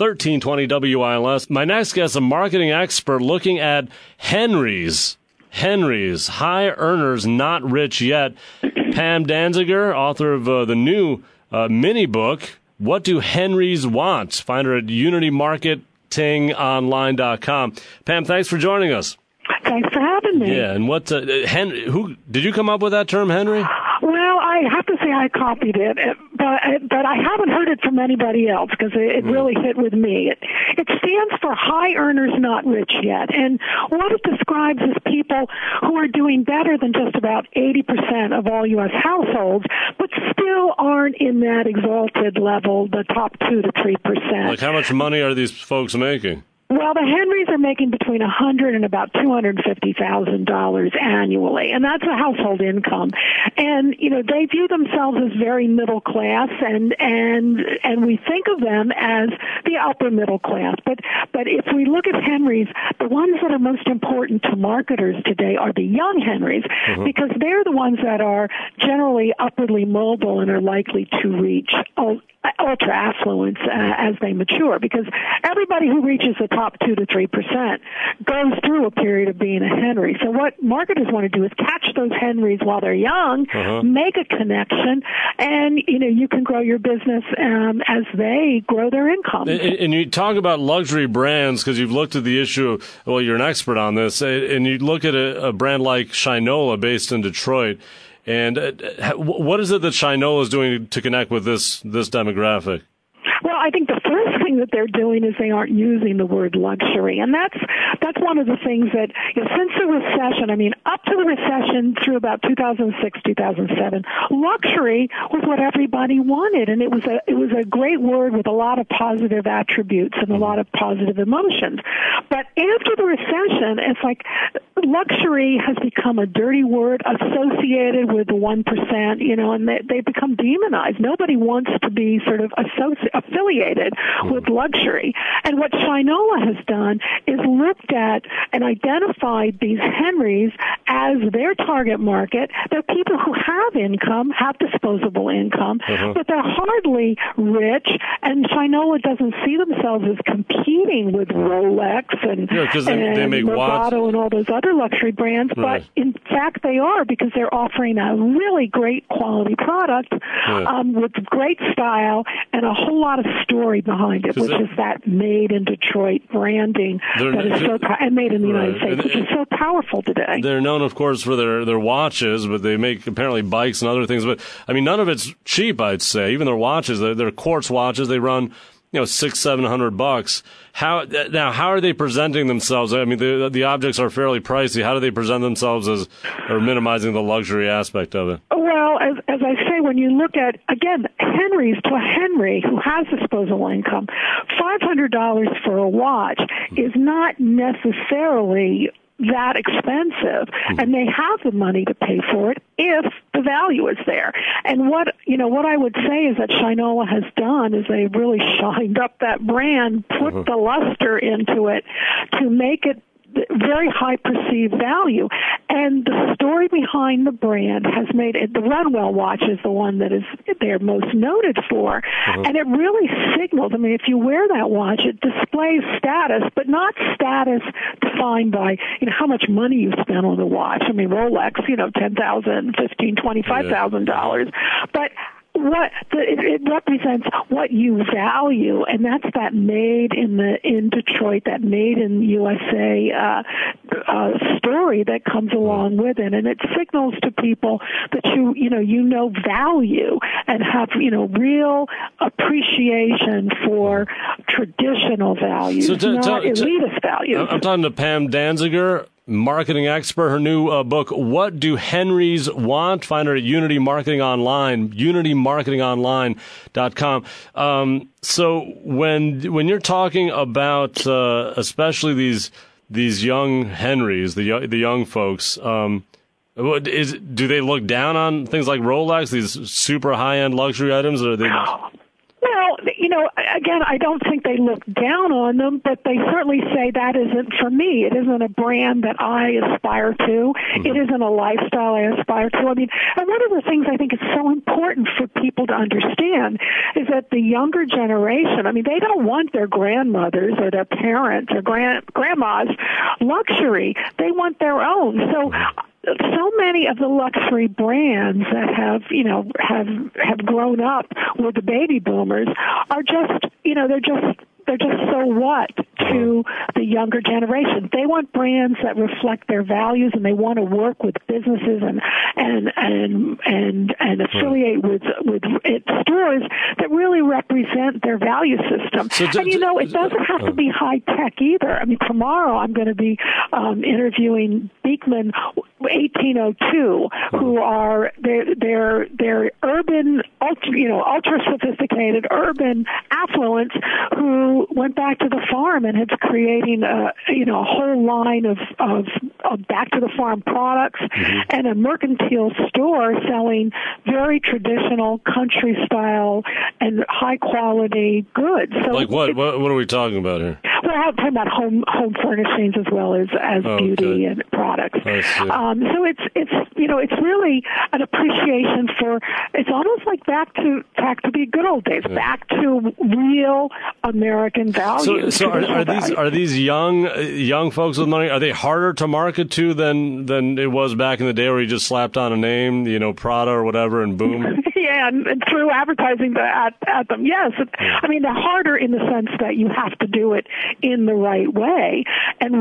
1320 WILS. My next guest, a marketing expert looking at Henry's, high earners, not rich yet. Pam Danziger, author of the new mini book, What Do Henrys Want? Find her at unitymarketingonline.com. Pam, thanks for joining us. Thanks for having me. Yeah, and what, who did you come up with that term, Henry? Well, I have to say I copied it, but I haven't heard it from anybody else because it really hit with me. It stands for high earners, not rich yet. And what it describes is people who are doing better than just about 80% of all U.S. households, but still aren't in that exalted level, the top 2 to 3%. Like how much money are these folks making? Well, the Henrys are making between $100,000 and about $250,000 annually, and that's a household income. And they view themselves as very middle class, and we think of them as the upper middle class. But if we look at Henrys, the ones that are most important to marketers today are the young Henrys, because they're the ones that are generally upwardly mobile and are likely to reach ultra affluence as they mature, because everybody who reaches the top 2 to 3% goes through a period of being a Henry. So what marketers want to do is catch those Henrys while they're young, make a connection, and you can grow your business as they grow their income. And you talk about luxury brands because you've looked at the issue. Well, you're an expert on this, and you look at a brand like Shinola based in Detroit. And what is it that Shinola is doing to connect with this demographic? Well, I think the first thing that they're doing is they aren't using the word luxury, and that's one of the things that since the recession, up to the recession through about 2006, 2007, luxury was what everybody wanted, and it was a great word with a lot of positive attributes and a lot of positive emotions. But after the recession, it's like luxury has become a dirty word associated with the 1%, and they've become demonized. Nobody wants to be sort of affiliated with luxury. And what Shinola has done is looked at and identified these Henrys as their target market. They're people who have income, have disposable income, but they're hardly rich, and Shinola doesn't see themselves as competing with Rolex and Movado and all those other luxury brands, but in fact they are, because they're offering a really great quality product with great style and a whole lot of story behind it, which is that made in Detroit branding that is and made in the United States, which is so powerful today. They're known, of course, for their watches, but they make apparently bikes and other things. But none of it's cheap, I'd say. Even their watches, they're quartz watches. They run $600-700. How are they presenting themselves? The objects are fairly pricey. How do they present themselves or minimizing the luxury aspect of it? Well, as I say, when you look at, again, Henrys, to a Henry who has disposable income, $500 for a watch is not necessarily that expensive, and they have the money to pay for it if the value is there. And what I would say is that Shinola has done is they've really shined up that brand, put the luster into it to make it very high perceived value. And the story behind the brand has made it, the Runwell watch is the one that they're most noted for. And it really signals, if you wear that watch, it displays status, but not status defined by, how much money you spent on the watch. Rolex, $10,000, $15,000, $25,000. But it represents what you value, and that's that made in Detroit, that made in USA story that comes along with it, and it signals to people that you value and have real appreciation for traditional values, not elitist values. I'm talking to Pam Danziger, marketing expert. Her new book, What Do Henrys Want? Find her at Unity Marketing Online, unitymarketingonline.com. So when you're talking about especially these young Henrys, the young folks, do they look down on things like Rolex, these super high-end luxury items, or are they? Well, know, again, I don't think they look down on them, but they certainly say that isn't for me. It isn't a brand that I aspire to. It isn't a lifestyle I aspire to. I mean, and one of the things I think is so important for people to understand is that the younger generation, I mean, they don't want their grandmothers or their parents or grandmas luxury. They want their own. So many of the luxury brands that have grown up with the baby boomers are just, they're just so what to the younger generation. They want brands that reflect their values, and they want to work with businesses and affiliate with stores that really represent their value system. It doesn't have to be high tech either. I mean, tomorrow I'm going to be interviewing Beekman 1802, who are they're urban, ultra sophisticated urban affluents who went back to the farm and is creating a whole line of back to the farm products and a mercantile store selling very traditional country style and high quality goods. So like what are we talking about here? Well, I'm talking about home furnishings as well as beauty and products. So it's really an appreciation for. It's almost like back to the good old days, back to real American values. So are these young folks with money? Are they harder to market to than it was back in the day, where you just slapped on a name, Prada or whatever, and boom? Yeah, and through advertising at them. Yes, I mean they're harder in the sense that you have to do it in the right way. And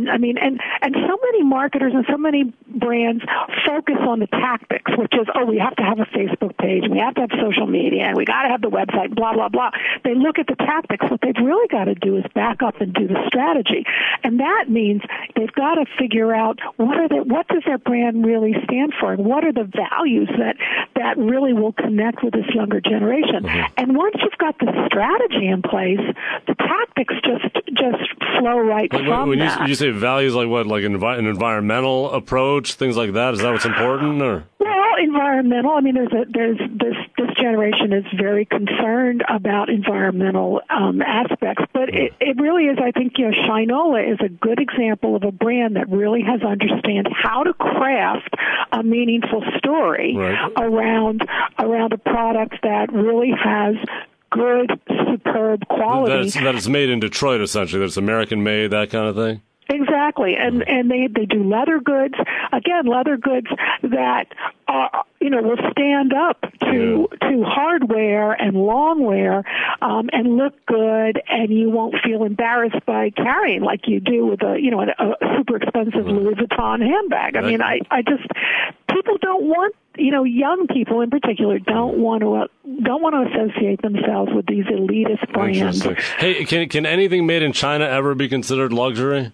so many marketers and so many brands focus on the tactics, which is, we have to have a Facebook page, and we have to have social media, and we got to have the website, blah, blah, blah. They look at the tactics. What they've really got to do is back up and do the strategy. And that means they've got to figure out what does their brand really stand for, and what are the values that really will connect with this younger generation. And once you've got the strategy in place, the tactics just flow right from that. You say values, like what, like an environmental approach, things like that? Is that what's important, or? Well, environmental. I mean, this generation is very concerned about environmental aspects, but it really is. I think Shinola is a good example of a brand that really has understand how to craft a meaningful story around a product that really has good, superb quality. That is made in Detroit, essentially. That it's American made, that kind of thing. Exactly, and they do leather goods. Again, leather goods that will stand up to hardware and longwear and look good, and you won't feel embarrassed by carrying like you do with a super expensive Louis Vuitton handbag. I mean, I just people don't want. Young people in particular don't want to associate themselves with these elitist brands. Hey, can anything made in China ever be considered luxury?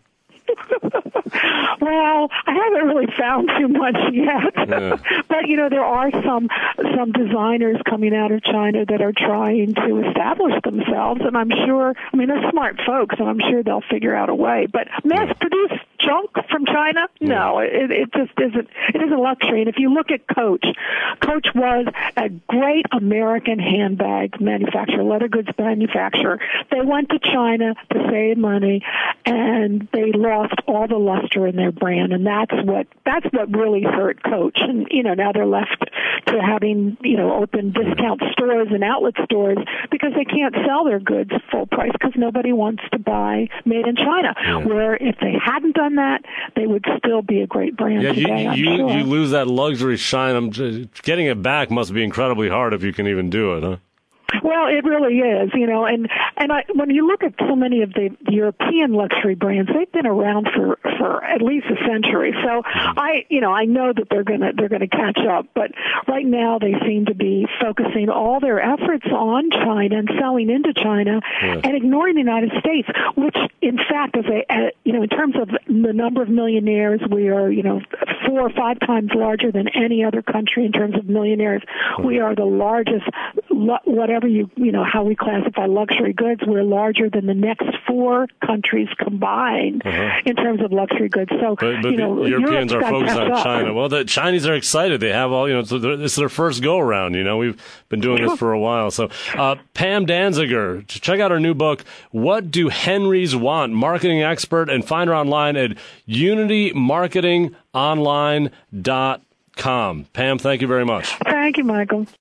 Well, I haven't really found too much yet, but there are some designers coming out of China that are trying to establish themselves, and I'm sure. I mean, they're smart folks, and I'm sure they'll figure out a way. But mass-produced junk from China, no, it just isn't. It isn't luxury. And if you look at Coach was a great American handbag manufacturer, leather goods manufacturer. They went to China to save money, and they lost all the luster in their brand, and that's what really hurt Coach. And now they're left to having open discount stores and outlet stores because they can't sell their goods full price because nobody wants to buy made in China. Where if they hadn't done that, they would still be a great brand today. You lose that luxury shine. Getting it back must be incredibly hard if you can even do it, huh? Well, it really is, when you look at so many of the European luxury brands, they've been around for at least a century. So I know that they're gonna catch up, but right now they seem to be focusing all their efforts on China and selling into China and ignoring the United States, which in fact is in terms of the number of millionaires, we are 4 or 5 times larger than any other country in terms of millionaires. We are the largest, whatever how we classify luxury goods, we're larger than the next 4 countries combined in terms of luxury goods. So, but the Europeans are focused on China. Well, the Chinese are excited. They have all, it's their first go-around. We've been doing this for a while. So, Pam Danziger, check out her new book, What Do Henrys Want? Marketing expert, and find her online at unitymarketingonline.com. Pam, thank you very much. Thank you, Michael.